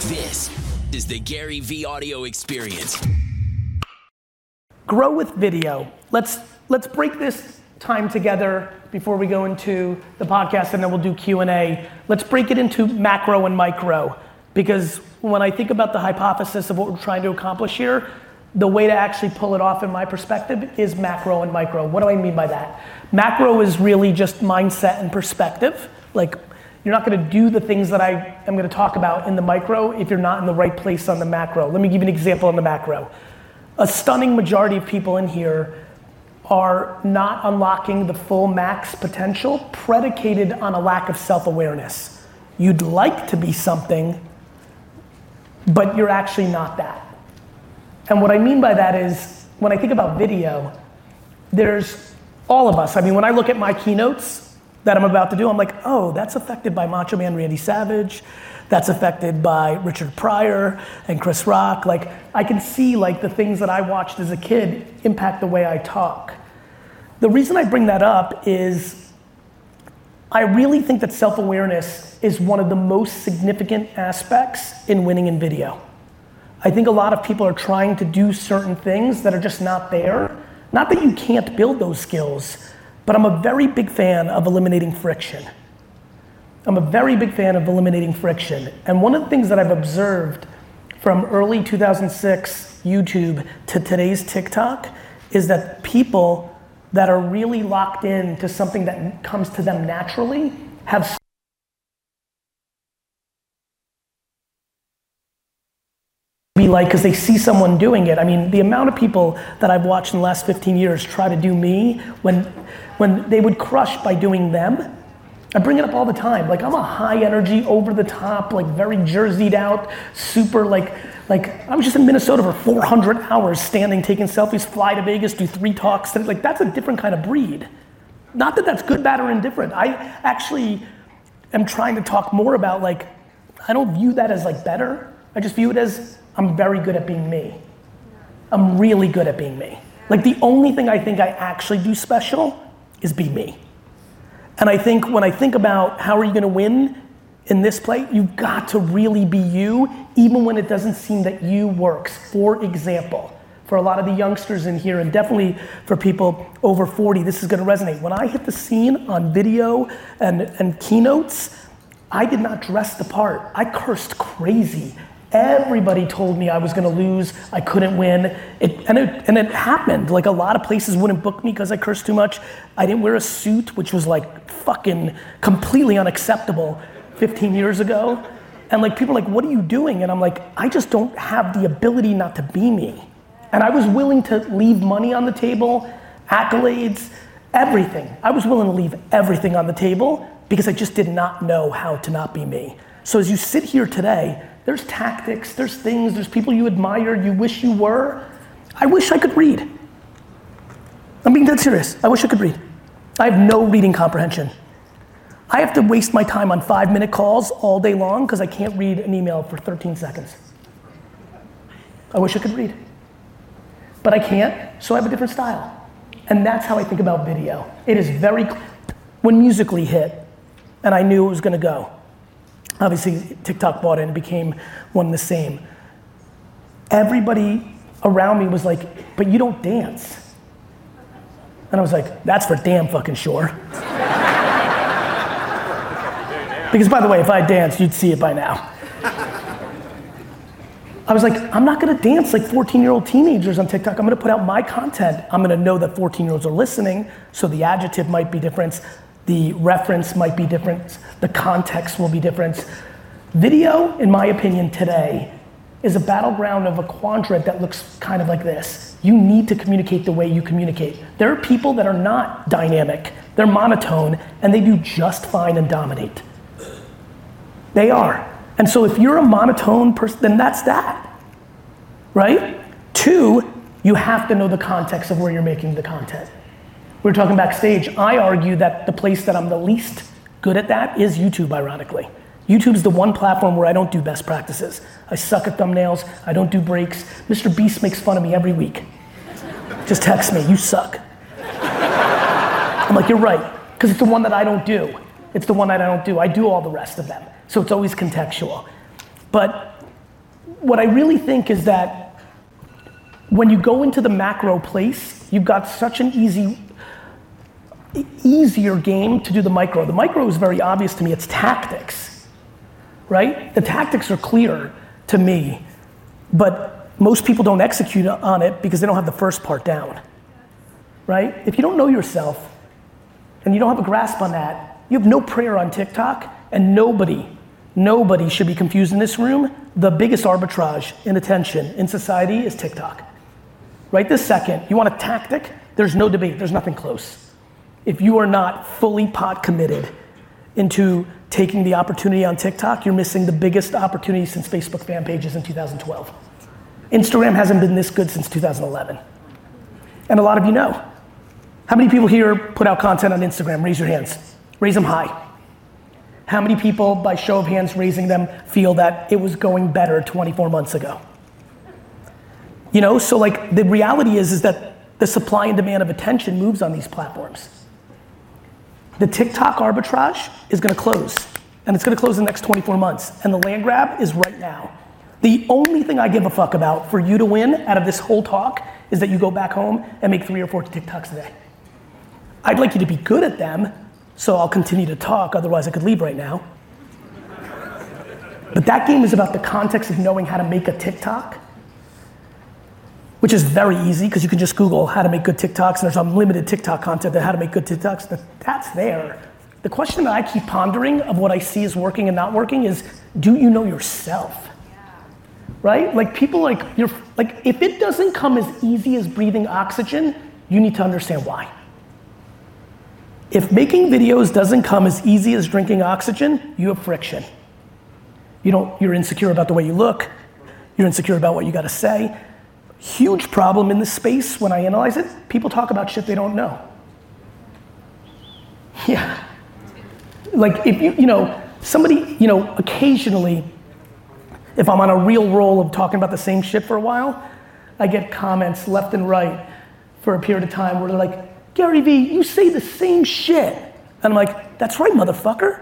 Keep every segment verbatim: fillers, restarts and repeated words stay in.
This is the Gary V Audio Experience. Grow with video. Let's let's break this time together before we go into the podcast, and then we'll do Q and A. Let's break it into macro and micro, because when I think about the hypothesis of what we're trying to accomplish here, the way to actually pull it off in my perspective is macro and micro. What do I mean by that? Macro is really just mindset and perspective. Like, you're not gonna do the things that I am gonna talk about in the micro if you're not in the right place on the macro. Let me give you an example on the macro. A stunning majority of people in here are not unlocking the full max potential predicated on a lack of self-awareness. You'd like to be something, but you're actually not that. And what I mean by that is, when I think about video, there's all of us. I mean, when I look at my keynotes that I'm about to do, I'm like, oh, that's affected by Macho Man Randy Savage. That's affected by Richard Pryor and Chris Rock. Like, I can see like the things that I watched as a kid impact the way I talk. The reason I bring that up is I really think that self-awareness is one of the most significant aspects in winning in video. I think a lot of people are trying to do certain things that are just not there. Not that you can't build those skills, but I'm a very big fan of eliminating friction. I'm a very big fan of eliminating friction. And one of the things that I've observed from early two thousand six YouTube to today's TikTok is that people that are really locked in to something that comes to them naturally have be like, because they see someone doing it. I mean, the amount of people that I've watched in the last fifteen years try to do me when, when they would crush by doing them. I bring it up all the time. Like, I'm a high energy, over the top, like very jerseyed out, super like, like I was just in Minnesota for four hundred hours standing, taking selfies, fly to Vegas, do three talks. Like, that's a different kind of breed. Not that that's good, bad, or indifferent. I actually am trying to talk more about like, I don't view that as like better. I just view it as, I'm very good at being me. I'm really good at being me. Like, the only thing I think I actually do special is be me. And I think when I think about how are you gonna win in this play, you've got to really be you, even when it doesn't seem that you works. For example, for a lot of the youngsters in here, and definitely for people over forty, this is gonna resonate. When I hit the scene on video and, and keynotes, I did not dress the part. I cursed crazy. Everybody told me I was gonna lose, I couldn't win, it, and, it, and it happened. Like, a lot of places wouldn't book me because I cursed too much. I didn't wear a suit, which was like fucking completely unacceptable fifteen years ago. And like, people are like, what are you doing? And I'm like, I just don't have the ability not to be me. And I was willing to leave money on the table, accolades, everything. I was willing to leave everything on the table because I just did not know how to not be me. So as you sit here today, there's tactics, there's things, there's people you admire, you wish you were. I wish I could read. I'm being dead serious. I wish I could read. I have no reading comprehension. I have to waste my time on five minute calls all day long because I can't read an email for thirteen seconds. I wish I could read. But I can't, so I have a different style. And that's how I think about video. It is very, when Musical.ly hit, and I knew it was gonna go, obviously, TikTok bought it and it became one and the same. Everybody around me was like, but you don't dance. And I was like, that's for damn fucking sure. Because by the way, if I danced, you'd see it by now. I was like, I'm not gonna dance like fourteen year old teenagers on TikTok. I'm gonna put out my content. I'm gonna know that fourteen year olds are listening, so the adjective might be different. The reference might be different, the context will be different. Video, in my opinion today, is a battleground of a quadrant that looks kind of like this. You need to communicate the way you communicate. There are people that are not dynamic, they're monotone, and they do just fine and dominate. They are. And so if you're a monotone person, then that's that, right? Two, you have to know the context of where you're making the content. We were talking backstage, I argue that the place that I'm the least good at that is YouTube, ironically. YouTube's the one platform where I don't do best practices. I suck at thumbnails, I don't do breaks. Mister Beast makes fun of me every week. Just text me, you suck. I'm like, you're right, because it's the one that I don't do. It's the one that I don't do. I do all the rest of them. So it's always contextual. But what I really think is that when you go into the macro place, you've got such an easy, easier game to do the micro. The micro is very obvious to me, it's tactics, right? The tactics are clear to me, but most people don't execute on it because they don't have the first part down, right? If you don't know yourself and you don't have a grasp on that, you have no prayer on TikTok, and nobody, nobody should be confused in this room. The biggest arbitrage in attention in society is TikTok. Right this second, you want a tactic? There's no debate, there's nothing close. If you are not fully pot committed into taking the opportunity on TikTok, you're missing the biggest opportunity since Facebook fan pages in two thousand twelve. Instagram hasn't been this good since two thousand eleven. And a lot of you know. How many people here put out content on Instagram? Raise your hands. Raise them high. How many people, by show of hands raising them, feel that it was going better twenty-four months ago? You know, so like the reality is, is that the supply and demand of attention moves on these platforms. The TikTok arbitrage is gonna close, and it's gonna close in the next twenty-four months, and the land grab is right now. The only thing I give a fuck about for you to win out of this whole talk is that you go back home and make three or four TikToks a day. I'd like you to be good at them, so I'll continue to talk, otherwise I could leave right now. But that game is about the context of knowing how to make a TikTok, which is very easy because you can just Google how to make good TikToks, and there's unlimited TikTok content on how to make good TikToks. That, that's there. The question that I keep pondering of what I see is working and not working is, do you know yourself? Right? Like people like, you're, like if it doesn't come as easy as breathing oxygen, you need to understand why. If making videos doesn't come as easy as drinking oxygen, you have friction. You don't, you're insecure about the way you look. You're insecure about what you gotta say. Huge problem in this space when I analyze it, people talk about shit they don't know. Yeah. Like if you, you know, somebody, you know, occasionally, if I'm on a real roll of talking about the same shit for a while, I get comments left and right for a period of time where they're like, Gary V, you say the same shit. And I'm like, that's right, motherfucker.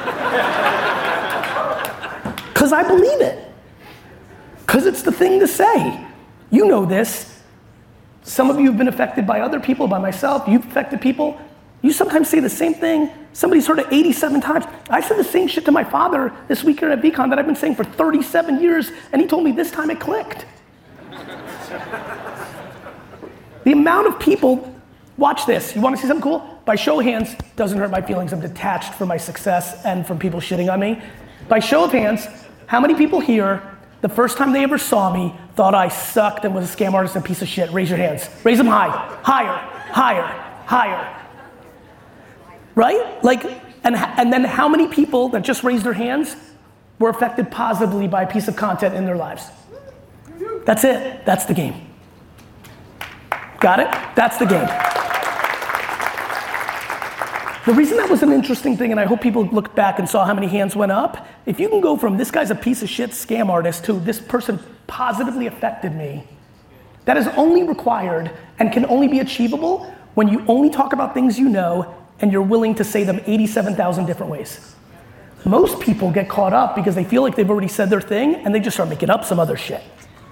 Cause I believe it. Cause it's the thing to say. You know this. Some of you have been affected by other people, by myself. You've affected people. You sometimes say the same thing. Somebody's heard it eighty-seven times. I said the same shit to my father this weekend at VCon that I've been saying for thirty-seven years, and he told me this time it clicked. The amount of people, watch this, you wanna see something cool? By show of hands, doesn't hurt my feelings, I'm detached from my success and from people shitting on me. By show of hands, how many people here, the first time they ever saw me, thought I sucked and was a scam artist and a piece of shit? Raise your hands. Raise them high. Higher, higher, higher. Right? Like, and, and then how many people that just raised their hands were affected positively by a piece of content in their lives? That's it. That's the game. Got it? That's the game. The reason that was an interesting thing, and I hope people looked back and saw how many hands went up, if you can go from this guy's a piece of shit scam artist to this person positively affected me, that is only required and can only be achievable when you only talk about things you know and you're willing to say them eighty-seven thousand different ways. Most people get caught up because they feel like they've already said their thing and they just start making up some other shit.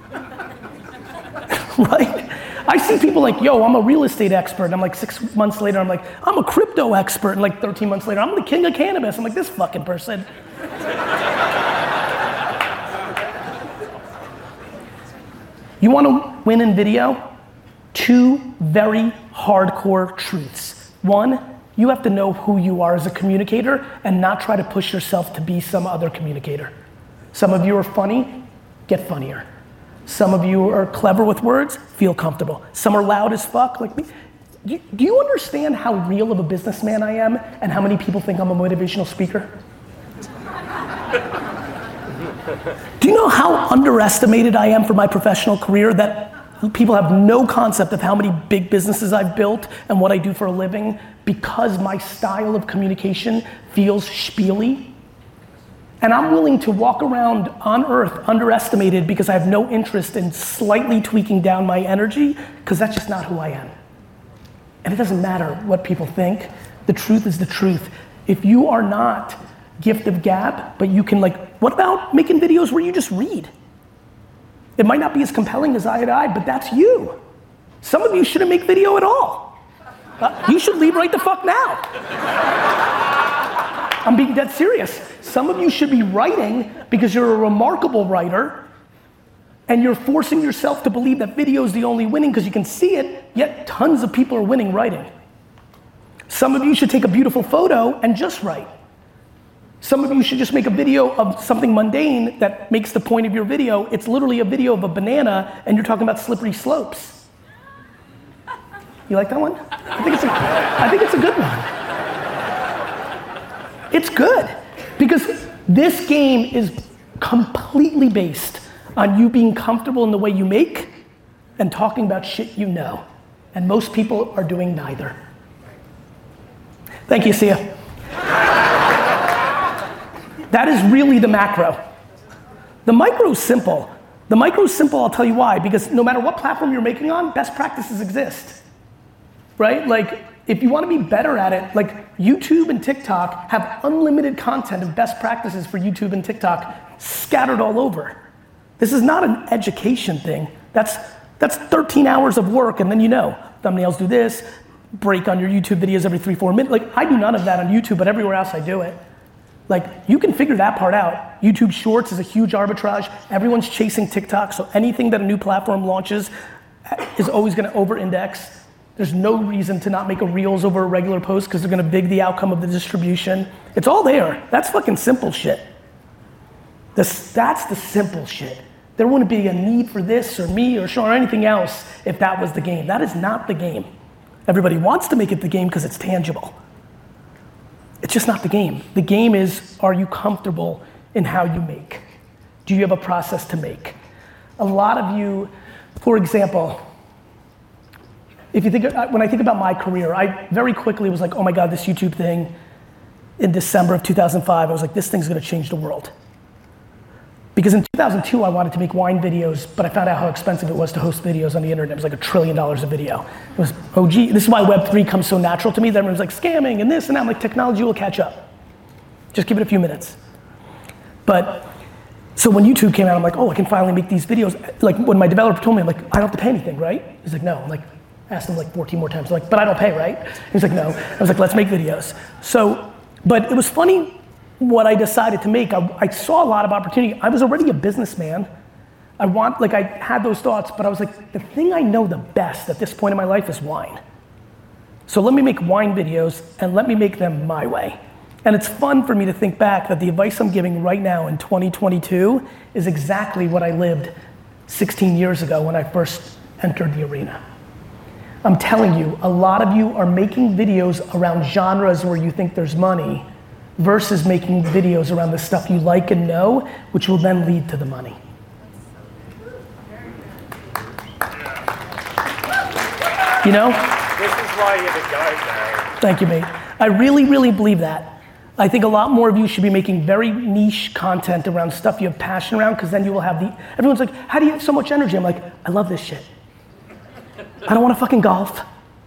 Right? I see people like, yo, I'm a real estate expert. And I'm like, six months later, I'm like, I'm a crypto expert. And like thirteen months later, I'm the king of cannabis. I'm like, this fucking person. You want to win in video? Two very hardcore truths. One, you have to know who you are as a communicator and not try to push yourself to be some other communicator. Some of you are funny, get funnier. Some of you are clever with words, feel comfortable. Some are loud as fuck, like me. Do, do you understand how real of a businessman I am and how many people think I'm a motivational speaker? Do you know how underestimated I am for my professional career, that people have no concept of how many big businesses I've built and what I do for a living because my style of communication feels spiely? And I'm willing to walk around on earth underestimated because I have no interest in slightly tweaking down my energy, because that's just not who I am. And it doesn't matter what people think. The truth is the truth. If you are not gift of gab, but you can like, what about making videos where you just read? It might not be as compelling as eye to eye, but that's you. Some of you shouldn't make video at all. Uh, you should leave right the fuck now. I'm being dead serious. Some of you should be writing because you're a remarkable writer and you're forcing yourself to believe that video is the only winning because you can see it, yet tons of people are winning writing. Some of you should take a beautiful photo and just write. Some of you should just make a video of something mundane that makes the point of your video. It's literally a video of a banana and you're talking about slippery slopes. You like that one? I think it's a, I think it's a good one. It's good because this game is completely based on you being comfortable in the way you make and talking about shit you know. And most people are doing neither. Thank you, Sia. That is really the macro. The micro is simple. The micro is simple, I'll tell you why, because no matter what platform you're making on, best practices exist, right? Like, if you wanna be better at it, like YouTube and TikTok have unlimited content of best practices for YouTube and TikTok scattered all over. This is not an education thing. That's, that's thirteen hours of work and then you know, thumbnails do this, break on your YouTube videos every three, four minutes. Like, I do none of that on YouTube, but everywhere else I do it. Like, you can figure that part out. YouTube Shorts is a huge arbitrage. Everyone's chasing TikTok, so anything that a new platform launches is always gonna over-index. There's no reason to not make a Reels over a regular post because they're gonna big the outcome of the distribution. It's all there. That's fucking simple shit. This, that's the simple shit. There wouldn't be a need for this or me or Sean or anything else if that was the game. That is not the game. Everybody wants to make it the game because it's tangible. It's just not the game. The game is, are you comfortable in how you make? Do you have a process to make? A lot of you, for example, if you think, when I think about my career, I very quickly was like, oh my God, this YouTube thing in December of two thousand five, I was like, this thing's gonna change the world. Because in two thousand two, I wanted to make wine videos, but I found out how expensive it was to host videos on the internet. It was like a trillion dollars a video. It was, oh gee, this is why Web three comes so natural to me, that everyone's like scamming and this and that. I'm like, technology will catch up. Just give it a few minutes. But, so when YouTube came out, I'm like, oh, I can finally make these videos. Like when my developer told me, I'm like, I don't have to pay anything, right? He's like, no. I'm like, asked him like fourteen more times, like, but I don't pay, right? He's like, no. I was like, let's make videos. So, but it was funny, what I decided to make. I, I saw a lot of opportunity. I was already a businessman. I want, like I had those thoughts, but I was like, the thing I know the best at this point in my life is wine. So let me make wine videos and let me make them my way. And it's fun for me to think back that the advice I'm giving right now in twenty twenty-two is exactly what I lived sixteen years ago when I first entered the arena. I'm telling you, a lot of you are making videos around genres where you think there's money versus making videos around the stuff you like and know, which will then lead to the money. You know? This is why you're the guy now. Thank you, mate. I really, really believe that. I think a lot more of you should be making very niche content around stuff you have passion around, because then you will have the, everyone's like, how do you have so much energy? I'm like, I love this shit. I don't want to fucking golf.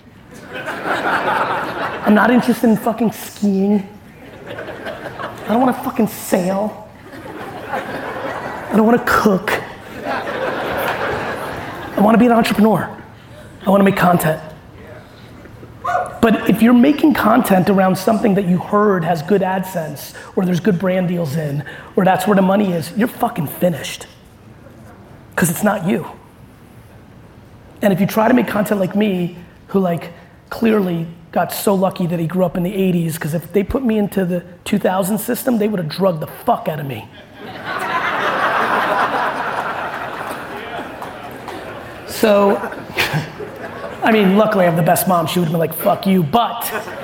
I'm not interested in fucking skiing. I don't want to fucking sail. I don't want to cook. I want to be an entrepreneur. I want to make content. But if you're making content around something that you heard has good AdSense, or there's good brand deals in, or that's where the money is, you're fucking finished. Because it's not you. And if you try to make content like me, who like clearly got so lucky that he grew up in the eighties, because if they put me into the two thousand system, they would have drugged the fuck out of me. So, I mean, luckily I have the best mom. She would have been like, fuck you, but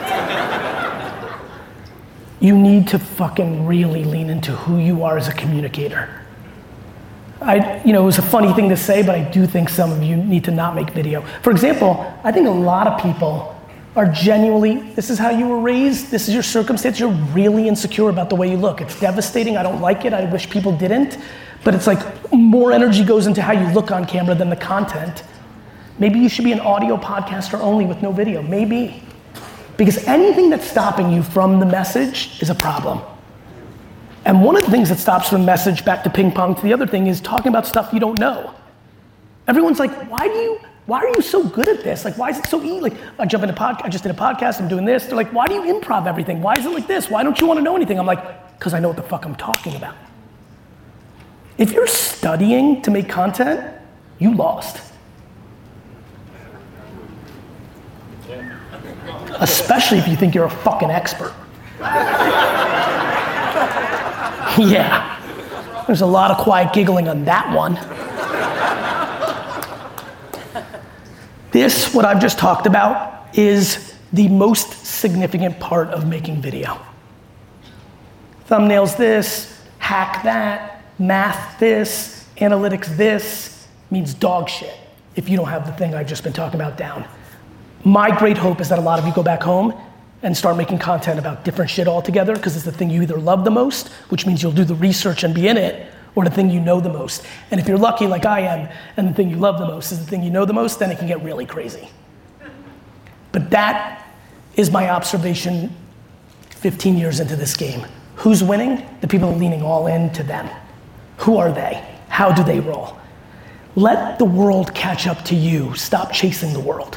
you need to fucking really lean into who you are as a communicator. I, you know, it was a funny thing to say, but I do think some of you need to not make video. For example, I think a lot of people are genuinely, this is how you were raised, this is your circumstance, you're really insecure about the way you look. It's devastating, I don't like it, I wish people didn't, but it's like more energy goes into how you look on camera than the content. Maybe you should be an audio podcaster only with no video, maybe. Because anything that's stopping you from the message is a problem. And one of the things that stops the message back to ping pong to the other thing is talking about stuff you don't know. Everyone's like, why do you, why are you so good at this? Like, why is it so easy? Like, I jump into podcast, I just did a podcast, I'm doing this. They're like, why do you improv everything? Why is it like this? Why don't you want to know anything? I'm like, because I know what the fuck I'm talking about. If you're studying to make content, you lost. Especially if you think you're a fucking expert. Yeah, there's a lot of quiet giggling on that one. This, what I've just talked about, is the most significant part of making video. Thumbnails this, hack that, math this, analytics this, means dog shit if you don't have the thing I've just been talking about down. My great hope is that a lot of you go back home and start making content about different shit altogether, because it's the thing you either love the most, which means you'll do the research and be in it, or the thing you know the most. And if you're lucky like I am, and the thing you love the most is the thing you know the most, then it can get really crazy. But that is my observation fifteen years into this game. Who's winning? The people leaning all in to them. Who are they? How do they roll? Let the world catch up to you. Stop chasing the world.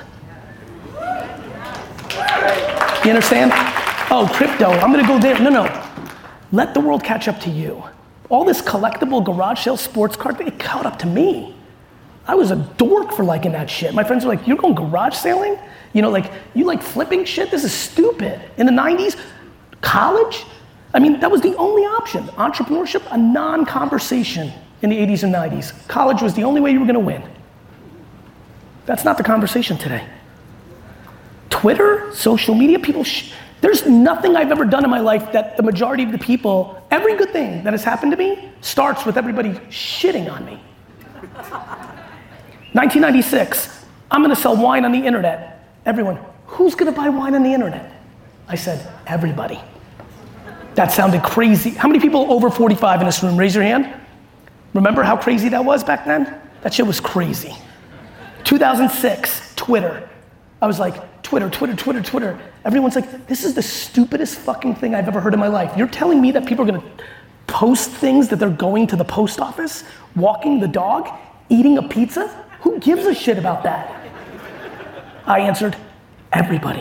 You understand? Oh, crypto, I'm gonna go there. No, no. Let the world catch up to you. All this collectible garage sale sports card, it caught up to me. I was a dork for liking that shit. My friends were like, you're going garage sailing? You know, like, you like flipping shit? This is stupid. In the nineties, college? I mean, that was the only option. Entrepreneurship, a non-conversation in the eighties and nineties. College was the only way you were gonna win. That's not the conversation today. Twitter, social media, people, sh- there's nothing I've ever done in my life that the majority of the people, every good thing that has happened to me starts with everybody shitting on me. nineteen ninety-six, I'm gonna sell wine on the internet. Everyone, who's gonna buy wine on the internet? I said, everybody. That sounded crazy. How many people over forty-five in this room? Raise your hand. Remember how crazy that was back then? That shit was crazy. two thousand six, Twitter. I was like, Twitter, Twitter, Twitter, Twitter. Everyone's like, this is the stupidest fucking thing I've ever heard in my life. You're telling me that people are gonna post things that they're going to the post office, walking the dog, eating a pizza? Who gives a shit about that? I answered, everybody.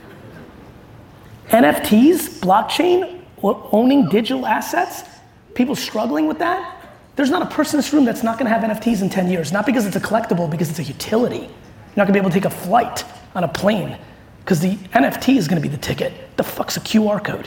N F Ts, blockchain, owning digital assets, people struggling with that? There's not a person in this room that's not gonna have N F Ts in ten years, not because it's a collectible, because it's a utility. You're not gonna be able to take a flight on a plane, because the N F T is gonna be the ticket. The fuck's a Q R code?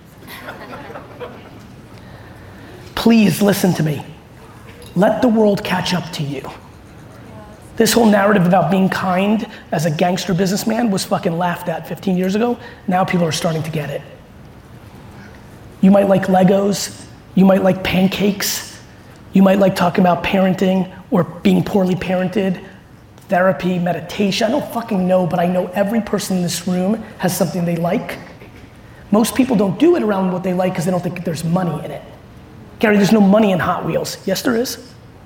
Please listen to me. Let the world catch up to you. This whole narrative about being kind as a gangster businessman was fucking laughed at fifteen years ago. Now people are starting to get it. You might like Legos, you might like pancakes, you might like talking about parenting or being poorly parented, therapy, meditation. I don't fucking know, but I know every person in this room has something they like. Most people don't do it around what they like because they don't think there's money in it. Gary, there's no money in Hot Wheels. Yes, there is.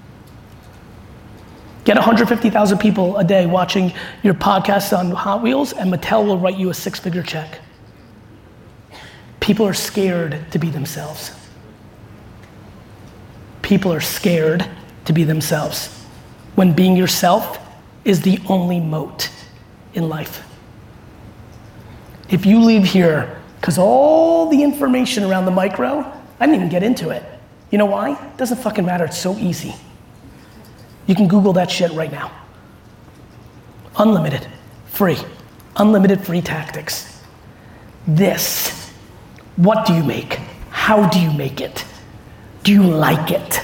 Get one hundred fifty thousand people a day watching your podcast on Hot Wheels, and Mattel will write you a six-figure check. People are scared to be themselves. People are scared to be themselves, when being yourself is the only moat in life. If you leave here, because all the information around the micro, I didn't even get into it. You know why? It doesn't fucking matter, it's so easy. You can Google that shit right now. Unlimited, free, unlimited free tactics. This, what do you make? How do you make it? Do you like it?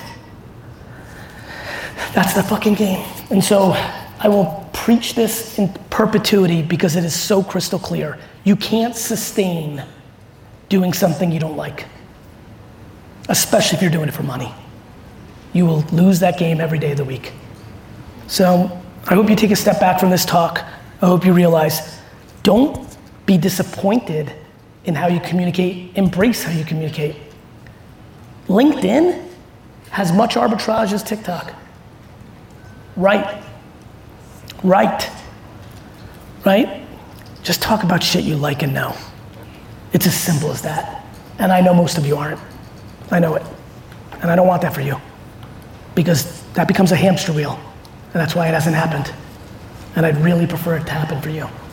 That's the fucking game. And so I will preach this in perpetuity because it is so crystal clear. You can't sustain doing something you don't like, especially if you're doing it for money. You will lose that game every day of the week. So I hope you take a step back from this talk. I hope you realize, don't be disappointed in how you communicate, embrace how you communicate. LinkedIn has much arbitrage as TikTok. Right, right, right? Just talk about shit you like and know. It's as simple as that. And I know most of you aren't. I know it. And I don't want that for you. Because that becomes a hamster wheel. And that's why it hasn't happened. And I'd really prefer it to happen for you.